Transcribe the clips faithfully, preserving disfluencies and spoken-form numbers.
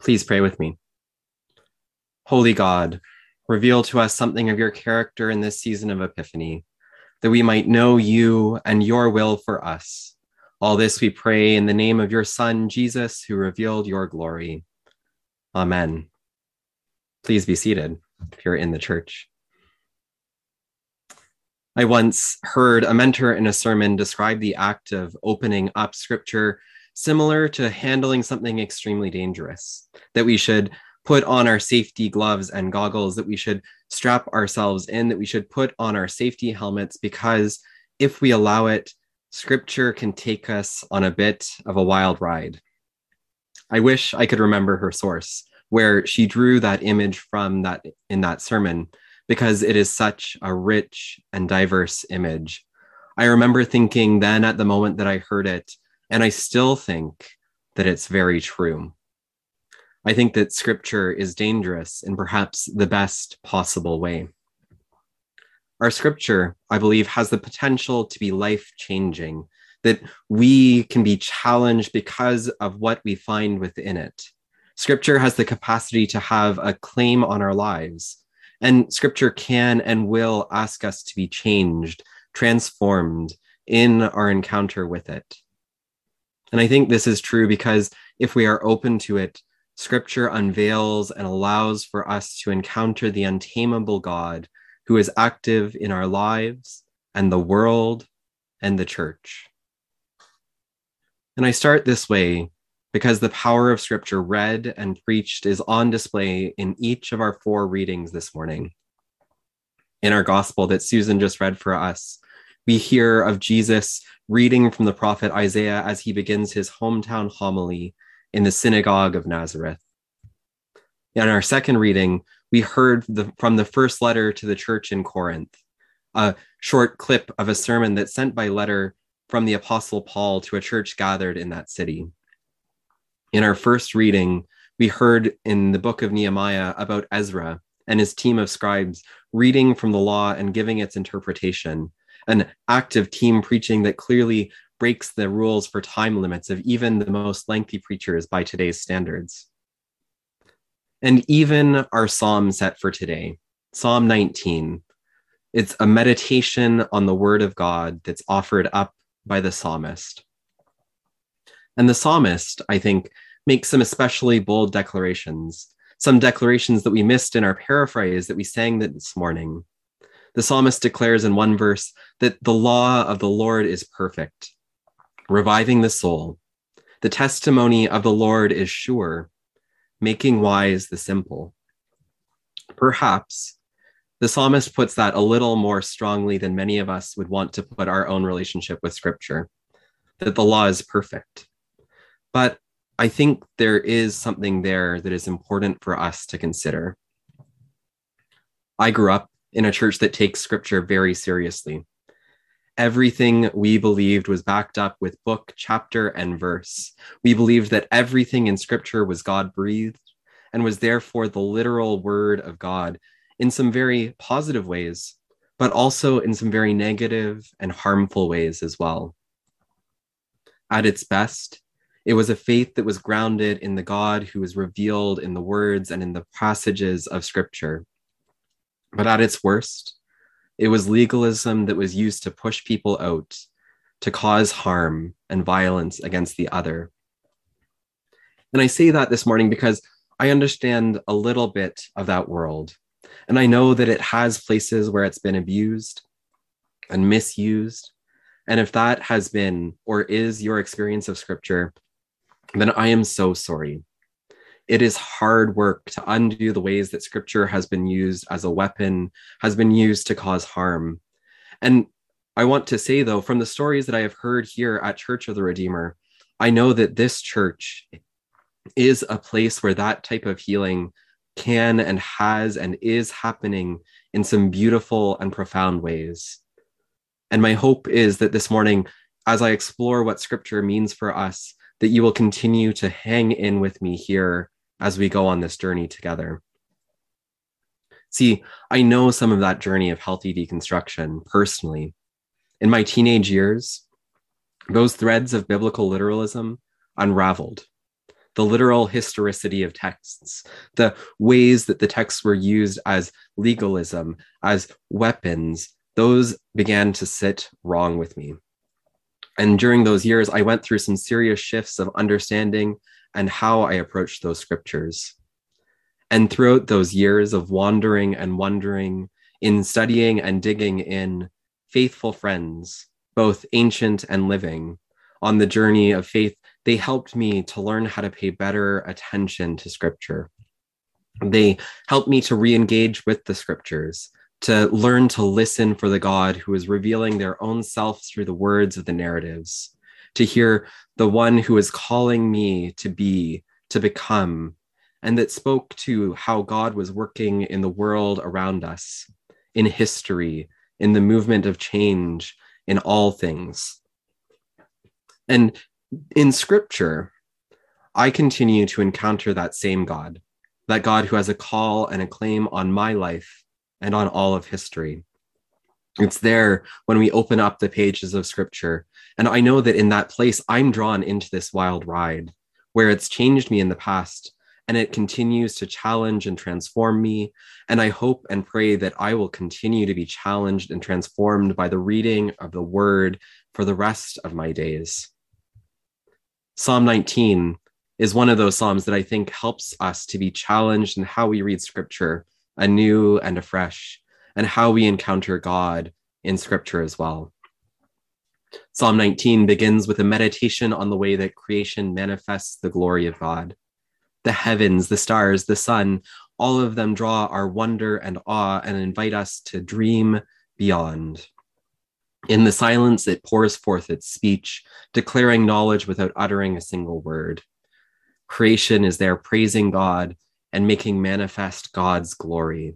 Please pray with me. Holy God, reveal to us something of your character in this season of Epiphany, that we might know you and your will for us. All this we pray in the name of your Son, Jesus, who revealed your glory. Amen. Please be seated if you're in the church. I once heard a mentor in a sermon describe the act of opening up scripture similar to handling something extremely dangerous, that we should put on our safety gloves and goggles, that we should strap ourselves in, that we should put on our safety helmets, because if we allow it, scripture can take us on a bit of a wild ride. I wish I could remember her source, where she drew that image from that in that sermon, because it is such a rich and diverse image. I remember thinking then at the moment that I heard it, and I still think that it's very true. I think that scripture is dangerous in perhaps the best possible way. Our scripture, I believe, has the potential to be life-changing, that we can be challenged because of what we find within it. Scripture has the capacity to have a claim on our lives, and scripture can and will ask us to be changed, transformed in our encounter with it. And I think this is true because if we are open to it, scripture unveils and allows for us to encounter the untamable God who is active in our lives and the world and the church. And I start this way because the power of scripture read and preached is on display in each of our four readings this morning. In our gospel that Susan just read for us, we hear of Jesus reading from the prophet Isaiah as he begins his hometown homily in the synagogue of Nazareth. In our second reading, we heard the, from the first letter to the church in Corinth, a short clip of a sermon that's sent by letter from the Apostle Paul to a church gathered in that city. In our first reading, we heard in the book of Nehemiah about Ezra and his team of scribes reading from the law and giving its interpretation, an active team preaching that clearly breaks the rules for time limits of even the most lengthy preachers by today's standards. And even our psalm set for today, Psalm nineteen, it's a meditation on the word of God that's offered up by the psalmist. And the psalmist, I think, makes some especially bold declarations, some declarations that we missed in our paraphrase that we sang this morning. The psalmist declares in one verse that the law of the Lord is perfect, reviving the soul. The testimony of the Lord is sure, making wise the simple. Perhaps the psalmist puts that a little more strongly than many of us would want to put our own relationship with scripture, that the law is perfect. But I think there is something there that is important for us to consider. I grew up in a church that takes scripture very seriously. Everything we believed was backed up with book, chapter, and verse. We believed that everything in scripture was God-breathed and was therefore the literal word of God in some very positive ways, but also in some very negative and harmful ways as well. At its best, it was a faith that was grounded in the God who is revealed in the words and in the passages of scripture. But at its worst, it was legalism that was used to push people out, to cause harm and violence against the other. And I say that this morning because I understand a little bit of that world. And I know that it has places where it's been abused and misused. And if that has been or is your experience of scripture, then I am so sorry. It is hard work to undo the ways that scripture has been used as a weapon, has been used to cause harm. And I want to say, though, from the stories that I have heard here at Church of the Redeemer, I know that this church is a place where that type of healing can and has and is happening in some beautiful and profound ways. And my hope is that this morning, as I explore what scripture means for us, that you will continue to hang in with me here as we go on this journey together. See, I know some of that journey of healthy deconstruction personally. In my teenage years, those threads of biblical literalism unraveled. the literal historicity of texts, the ways that the texts were used as legalism, as weapons, those began to sit wrong with me. And during those years, I went through some serious shifts of understanding and how I approached those scriptures. And throughout those years of wandering and wondering, in studying and digging in, faithful friends, both ancient and living, on the journey of faith, they helped me to learn how to pay better attention to scripture. They helped me to re-engage with the scriptures, to learn to listen for the God who is revealing their own self through the words of the narratives, to hear the one who is calling me to be, to become, and that spoke to how God was working in the world around us, in history, in the movement of change, in all things. And in scripture, I continue to encounter that same God, that God who has a call and a claim on my life and on all of history. It's there when we open up the pages of scripture. And I know that in that place, I'm drawn into this wild ride where it's changed me in the past, and it continues to challenge and transform me. And I hope and pray that I will continue to be challenged and transformed by the reading of the word for the rest of my days. Psalm nineteen is one of those Psalms that I think helps us to be challenged in how we read scripture anew and afresh, and how we encounter God in scripture as well. Psalm nineteen begins with a meditation on the way that creation manifests the glory of God. The heavens, the stars, the sun, all of them draw our wonder and awe and invite us to dream beyond. In the silence, it pours forth its speech, declaring knowledge without uttering a single word. Creation is there praising God and making manifest God's glory.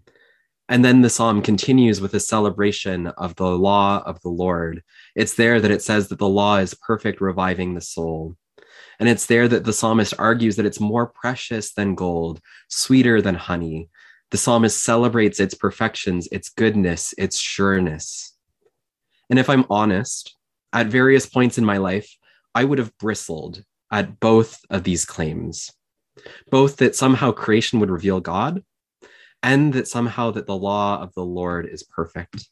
And then the psalm continues with a celebration of the law of the Lord. It's there that it says that the law is perfect, reviving the soul. And it's there that the psalmist argues that it's more precious than gold, sweeter than honey. The psalmist celebrates its perfections, its goodness, its sureness. And if I'm honest, at various points in my life, I would have bristled at both of these claims, both that somehow creation would reveal God, and that somehow that the law of the Lord is perfect.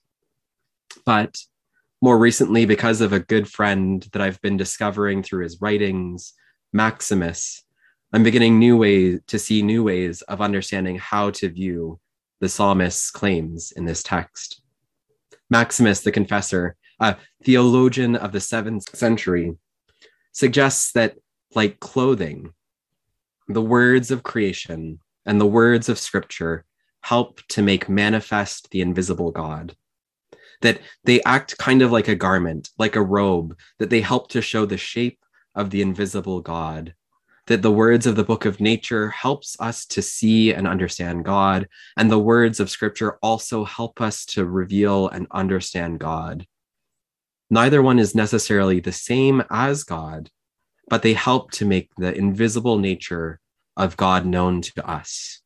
But more recently, because of a good friend that I've been discovering through his writings, Maximus, I'm beginning new ways to see new ways of understanding how to view the psalmist's claims in this text. Maximus the Confessor, a theologian of the seventh century, suggests that, like clothing, the words of creation and the words of scripture help to make manifest the invisible God. That they act kind of like a garment, like a robe, that they help to show the shape of the invisible God. That the words of the book of nature helps us to see and understand God, and the words of scripture also help us to reveal and understand God. Neither one is necessarily the same as God, but they help to make the invisible nature of God known to us.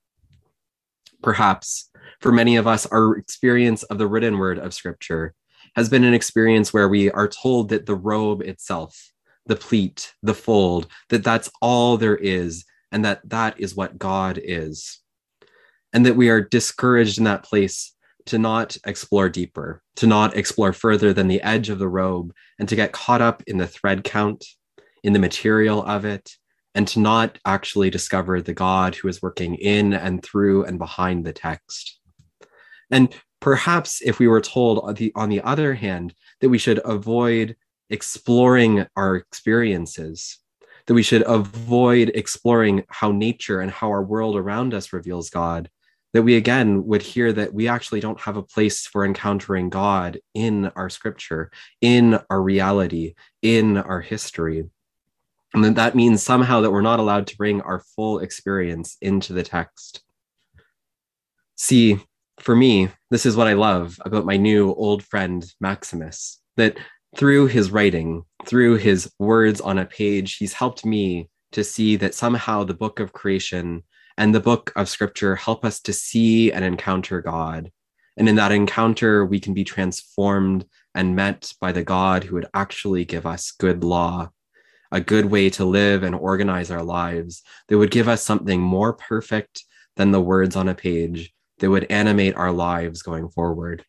Perhaps for many of us, our experience of the written word of scripture has been an experience where we are told that the robe itself, the pleat, the fold, that that's all there is, and that that is what God is. And that we are discouraged in that place to not explore deeper, to not explore further than the edge of the robe, and to get caught up in the thread count, in the material of it, and to not actually discover the God who is working in and through and behind the text. And perhaps if we were told on the, on the other hand, that we should avoid exploring our experiences, that we should avoid exploring how nature and how our world around us reveals God, that we again would hear that we actually don't have a place for encountering God in our scripture, in our reality, in our history. And that that means somehow that we're not allowed to bring our full experience into the text. See, for me, this is what I love about my new old friend, Maximus, that through his writing, through his words on a page, he's helped me to see that somehow the book of creation and the book of scripture help us to see and encounter God. And in that encounter, we can be transformed and met by the God who would actually give us good law, a good way to live and organize our lives that would give us something more perfect than the words on a page that would animate our lives going forward.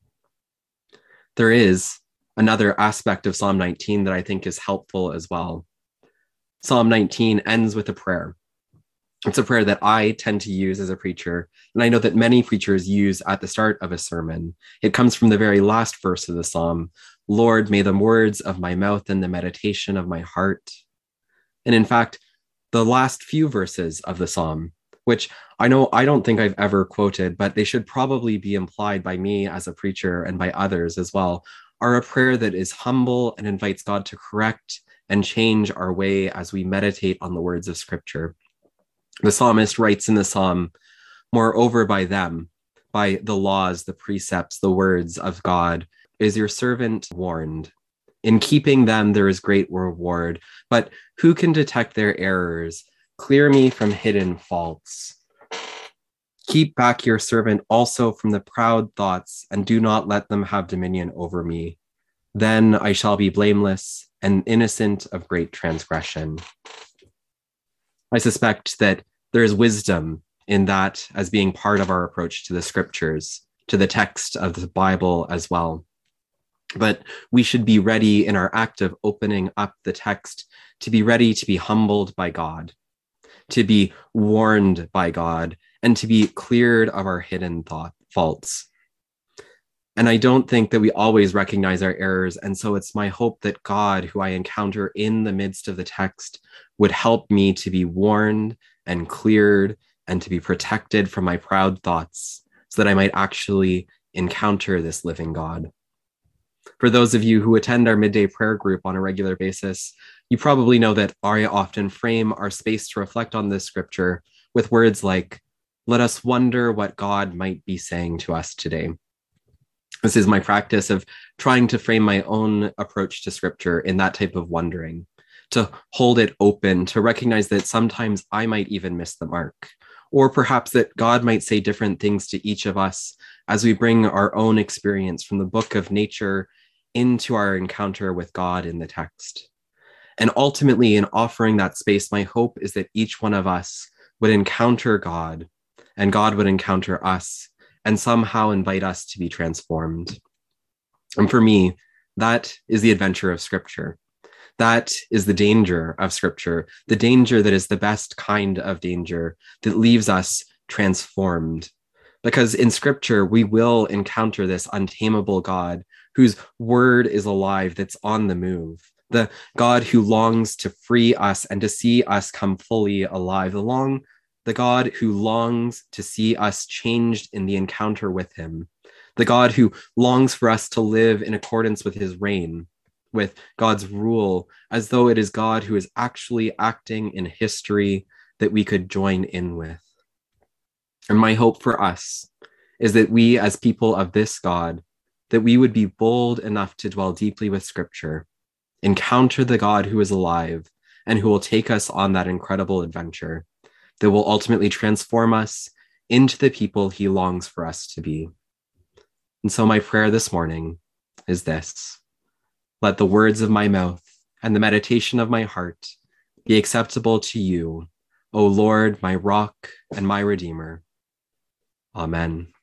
There is another aspect of Psalm nineteen that I think is helpful as well. Psalm nineteen ends with a prayer. It's a prayer that I tend to use as a preacher, and I know that many preachers use at the start of a sermon. It comes from the very last verse of the psalm. Lord, may the words of my mouth and the meditation of my heart. And in fact, the last few verses of the psalm, which I know I don't think I've ever quoted, but they should probably be implied by me as a preacher and by others as well, are a prayer that is humble and invites God to correct and change our way as we meditate on the words of Scripture. The psalmist writes in the psalm, moreover by them, by the laws, the precepts, the words of God, is your servant warned. In keeping them, there is great reward. But who can detect their errors? Clear me from hidden faults. Keep back your servant also from the proud thoughts, and do not let them have dominion over me. Then I shall be blameless and innocent of great transgression. I suspect that there is wisdom in that as being part of our approach to the scriptures, to the text of the Bible as well. But we should be ready in our act of opening up the text to be ready to be humbled by God, to be warned by God, and to be cleared of our hidden thought faults. And I don't think that we always recognize our errors. And so it's my hope that God, who I encounter in the midst of the text, would help me to be warned and cleared and to be protected from my proud thoughts so that I might actually encounter this living God. For those of you who attend our midday prayer group on a regular basis, you probably know that I often frame our space to reflect on this scripture with words like, let us wonder what God might be saying to us today. This is my practice of trying to frame my own approach to scripture in that type of wondering, to hold it open, to recognize that sometimes I might even miss the mark, or perhaps that God might say different things to each of us as we bring our own experience from the book of nature into our encounter with God in the text. And ultimately, in offering that space, my hope is that each one of us would encounter God, and God would encounter us, and somehow invite us to be transformed. And for me, that is the adventure of Scripture. That is the danger of Scripture, the danger that is the best kind of danger that leaves us transformed. Because in Scripture, we will encounter this untamable God whose word is alive, that's on the move. The God who longs to free us and to see us come fully alive. The long The God who longs to see us changed in the encounter with him. The God who longs for us to live in accordance with his reign, with God's rule, as though it is God who is actually acting in history that we could join in with. And my hope for us is that we, as people of this God, that we would be bold enough to dwell deeply with Scripture, encounter the God who is alive and who will take us on that incredible adventure that will ultimately transform us into the people he longs for us to be. And so my prayer this morning is this: let the words of my mouth and the meditation of my heart be acceptable to you, O Lord, my rock and my redeemer. Amen.